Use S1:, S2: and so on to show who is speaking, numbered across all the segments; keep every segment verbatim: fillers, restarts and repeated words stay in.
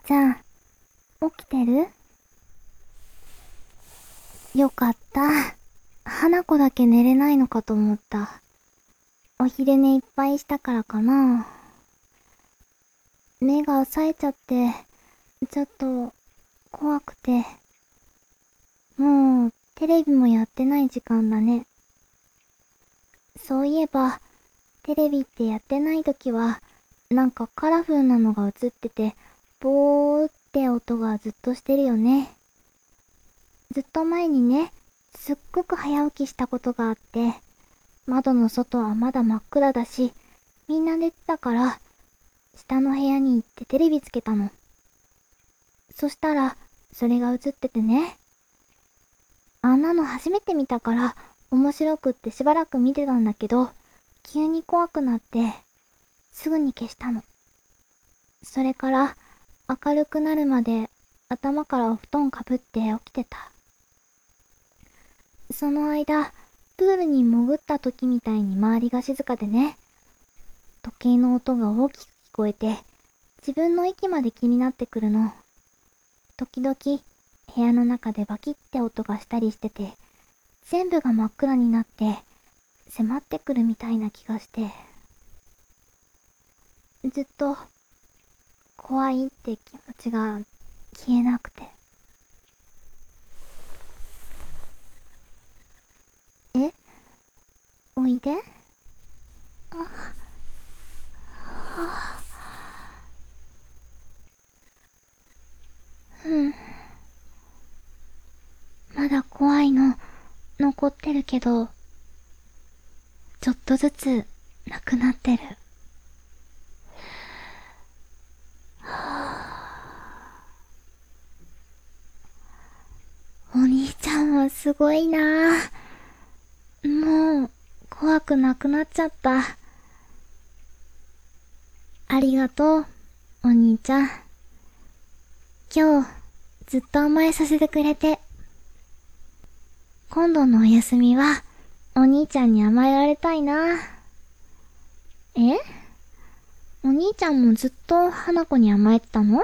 S1: ちゃん、起きてる？よかった。花子だけ寝れないのかと思った。お昼寝いっぱいしたからかな。目が冴えちゃって、ちょっと怖くて。もうテレビもやってない時間だね。そういえば、テレビってやってない時は、なんかカラフルなのが映ってて、ボーって音がずっとしてるよね。ずっと前にね、すっごく早起きしたことがあって、窓の外はまだ真っ暗だし、みんな寝てたから、下の部屋に行ってテレビつけたの。そしたら、それが映っててね。あんなの初めて見たから、面白くってしばらく見てたんだけど、急に怖くなって、すぐに消したの。それから、明るくなるまで、頭からお布団かぶって起きてた。その間、プールに潜った時みたいに周りが静かでね、時計の音が大きく聞こえて、自分の息まで気になってくるの。時々、部屋の中でバキって音がしたりしてて、全部が真っ暗になって、迫ってくるみたいな気がして、ずっと、怖いって気持ちが消えなくて。え？おいで？あ、うん。まだ怖いの、残ってるけど、ちょっとずつ、なくなってる。お兄ちゃんはすごいなぁ。もう、怖くなくなっちゃった。ありがとう、お兄ちゃん。今日、ずっと甘えさせてくれて。今度のお休みは、お兄ちゃんに甘えられたいな。え？お兄ちゃんもずっと花子に甘えてたの？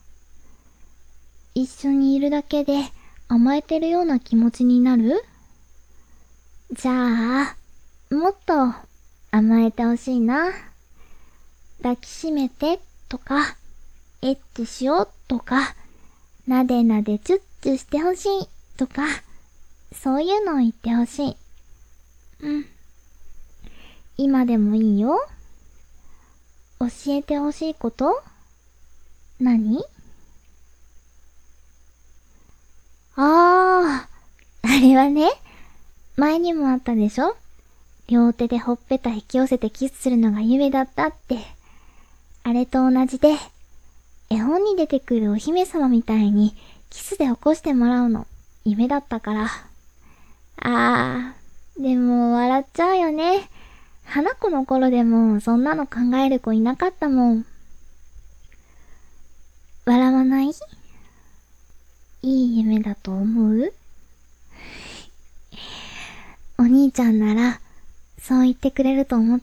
S1: 一緒にいるだけで甘えてるような気持ちになる？じゃあ、もっと甘えてほしいな。抱きしめてとか、エッチしようとか、なでなでチュッチュしてほしいとか、そういうのを言ってほしい。うん。今でもいいよ。教えてほしいこと？何？あー、あれはね、前にもあったでしょ？両手でほっぺた引き寄せてキスするのが夢だったって。あれと同じで、絵本に出てくるお姫様みたいにキスで起こしてもらうの、夢だったから。あー、でも笑っちゃうよね。花子の頃でもそんなの考える子いなかったもん。笑わない？いい夢だと思う？お兄ちゃんなら、そう言ってくれると思った。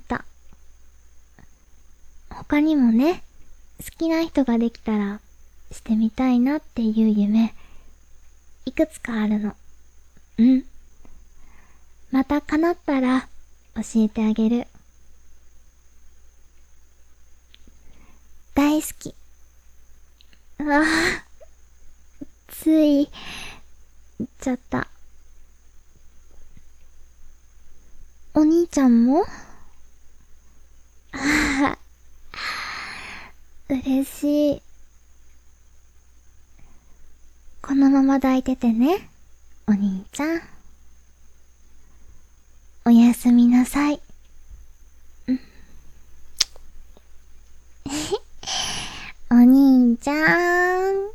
S1: 他にもね、好きな人ができたら、してみたいなっていう夢、いくつかあるの。うん。また叶ったら、教えてあげる。大好き。ああ、つい、言っちゃった。お兄ちゃんも？ああ、嬉しい。このまま抱いててね、お兄ちゃん。おやすみなさい。うん。お兄ちゃん。